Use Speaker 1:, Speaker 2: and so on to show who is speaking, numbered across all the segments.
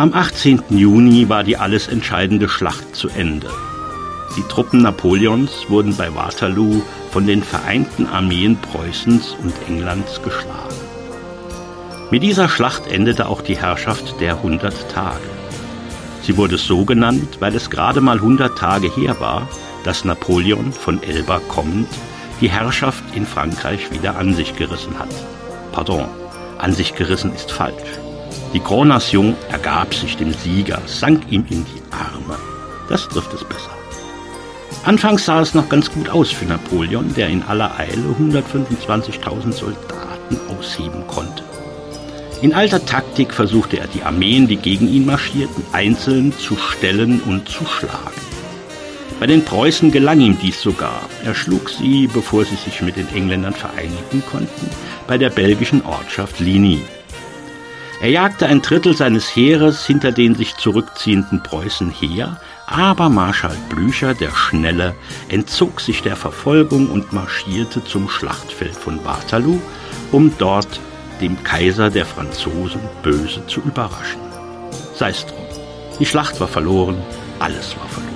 Speaker 1: Am 18. Juni war die alles entscheidende Schlacht zu Ende. Die Truppen Napoleons wurden bei Waterloo von den vereinten Armeen Preußens und Englands geschlagen. Mit dieser Schlacht endete auch die Herrschaft der 100 Tage. Sie wurde so genannt, weil es gerade mal 100 Tage her war, dass Napoleon von Elba kommend die Herrschaft in Frankreich wieder an sich gerissen hat. Pardon, an sich gerissen ist falsch. Die Grand Nation ergab sich dem Sieger, sank ihm in die Arme. Das trifft es besser. Anfangs sah es noch ganz gut aus für Napoleon, der in aller Eile 125.000 Soldaten ausheben konnte. In alter Taktik versuchte er, die Armeen, die gegen ihn marschierten, einzeln zu stellen und zu schlagen. Bei den Preußen gelang ihm dies sogar. Er schlug sie, bevor sie sich mit den Engländern vereinigen konnten, bei der belgischen Ortschaft Ligny. Er jagte ein Drittel seines Heeres hinter den sich zurückziehenden Preußen her, aber Marschall Blücher, der Schnelle, entzog sich der Verfolgung und marschierte zum Schlachtfeld von Waterloo, um dort dem Kaiser der Franzosen böse zu überraschen. Sei's drum. Die Schlacht war verloren, alles war verloren.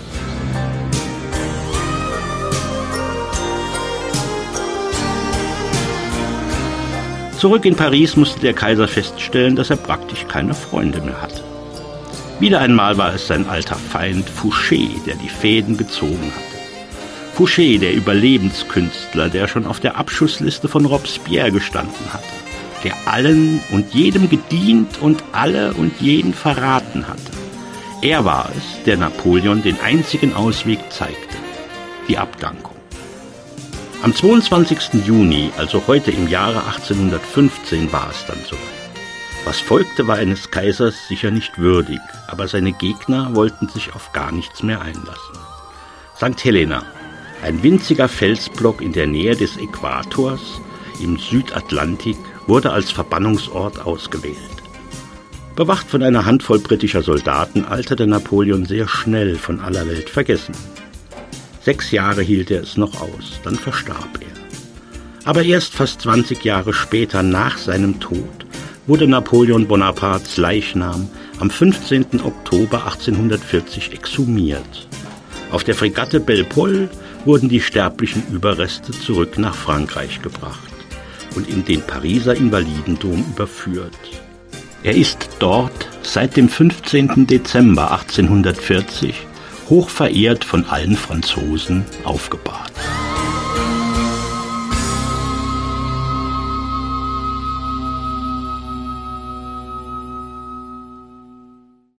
Speaker 1: Zurück in Paris musste der Kaiser feststellen, dass er praktisch keine Freunde mehr hatte. Wieder einmal war es sein alter Feind Fouché, der die Fäden gezogen hatte. Fouché, der Überlebenskünstler, der schon auf der Abschussliste von Robespierre gestanden hatte, der allen und jedem gedient und alle und jeden verraten hatte. Er war es, der Napoleon den einzigen Ausweg zeigte, die Abdankung. Am 22. Juni, also heute im Jahre 1815, war es dann soweit. Was folgte, war eines Kaisers sicher nicht würdig, aber seine Gegner wollten sich auf gar nichts mehr einlassen. St. Helena, ein winziger Felsblock in der Nähe des Äquators im Südatlantik, wurde als Verbannungsort ausgewählt. Bewacht von einer Handvoll britischer Soldaten alterte Napoleon sehr schnell, von aller Welt vergessen. 6 Jahre hielt er es noch aus, dann verstarb er. Aber erst fast 20 Jahre später, nach seinem Tod, wurde Napoleon Bonapartes Leichnam am 15. Oktober 1840 exhumiert. Auf der Fregatte Belle-Poule wurden die sterblichen Überreste zurück nach Frankreich gebracht und in den Pariser Invalidendom überführt. Er ist dort seit dem 15. Dezember 1840 hoch verehrt von allen Franzosen aufgebahrt.